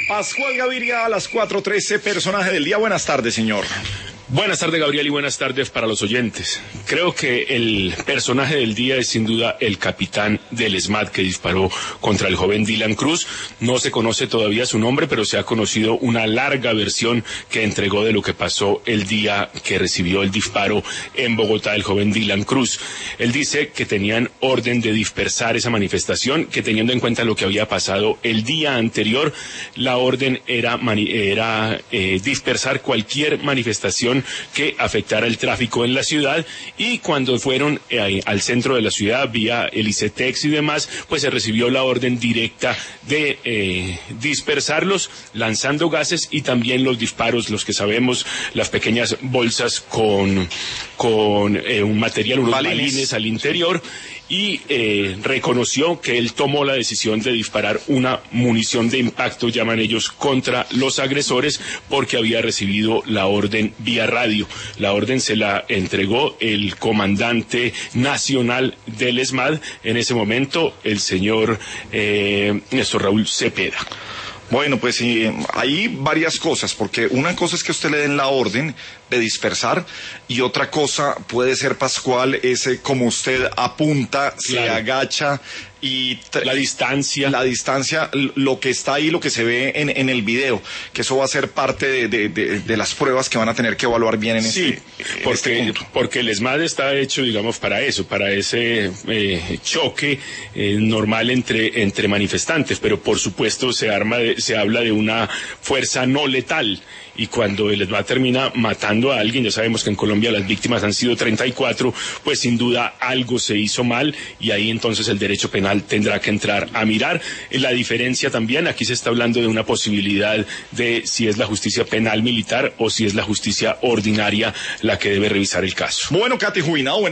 Pascual Gaviria a las 4:13, personaje del día. Buenas tardes, señor. Buenas tardes, Gabriel, y buenas tardes para los oyentes. Creo que el personaje del día es sin duda el capitán del SMAT que disparó contra el joven Dylan Cruz. No se conoce todavía su nombre, pero se ha conocido una larga versión que entregó de lo que pasó el día que recibió el disparo en Bogotá el joven Dylan Cruz. Él dice que tenían orden de dispersar esa manifestación, que teniendo en cuenta lo que había pasado el día anterior, la orden era dispersar cualquier manifestación que afectara el tráfico en la ciudad, y cuando fueron al centro de la ciudad vía el ICETEX y demás, pues se recibió la orden directa de dispersarlos, lanzando gases y también los disparos, los que sabemos, las pequeñas bolsas con un material, unos balines al interior, y reconoció que él tomó la decisión de disparar una munición de impacto, llaman ellos, contra los agresores, porque había recibido la orden vía radio. La orden se la entregó el comandante nacional del SMAT en ese momento, el señor Néstor Raúl Cepeda. Bueno, pues hay varias cosas, porque una cosa es que usted le den la orden de dispersar, y otra cosa puede ser, Pascual, como usted apunta, claro, se agacha y la distancia, lo que está ahí, lo que se ve en el video, que eso va a ser parte de las pruebas que van a tener que evaluar bien en este punto. Porque el SMAT está hecho, digamos, para eso, para ese choque normal entre manifestantes, pero por supuesto se habla de una fuerza no letal. Y cuando el SMAT termina matando a alguien, ya sabemos que en Colombia las víctimas han sido 34, pues sin duda algo se hizo mal, y ahí entonces el derecho penal tendrá que entrar a mirar. La diferencia también, aquí se está hablando de una posibilidad de si es la justicia penal militar o si es la justicia ordinaria la que debe revisar el caso. Bueno, Katy Juinao,